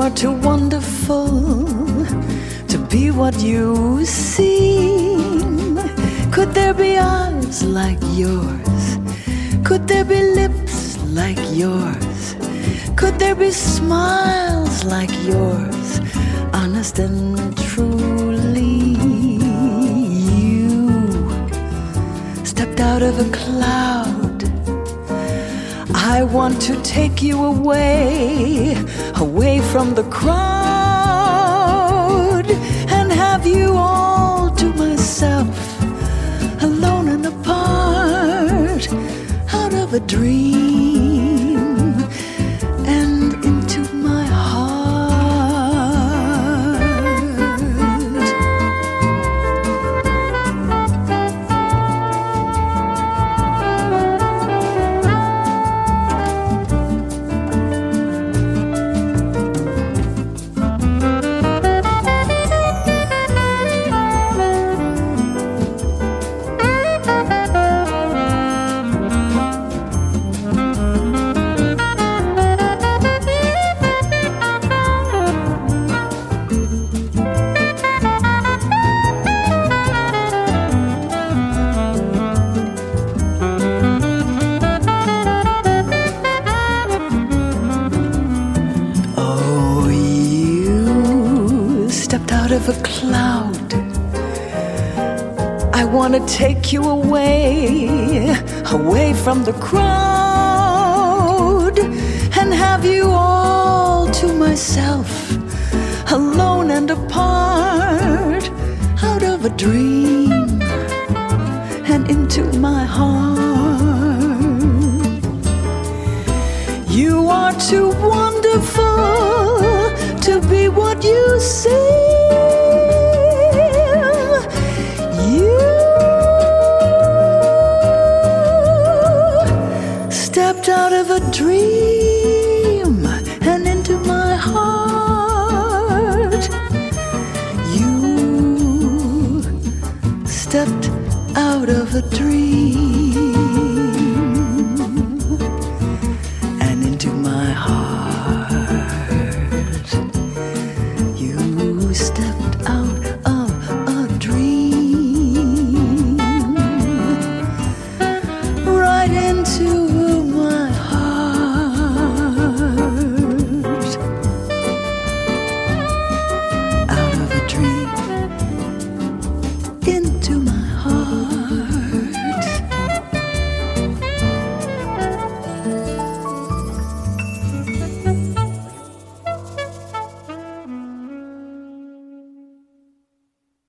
are too wonderful to be what you seem. Could there be eyes like yours? Could there be lips like yours? Could there be smiles like yours? Honest and truly, you stepped out of a cloud. I want to take you away, away from the crowd, and have you all to myself, alone and apart, out of a dream and into my heart. Out of a cloud, I want to take you away, away from the crowd, and have you all to myself, alone and apart, out of a dream and into my heart. You are too wonderful to be what you seem. You stepped out of a dream and into my heart. You stepped out of a dream and into my heart. You stepped out of a dream right into my heart. Out of a dream into my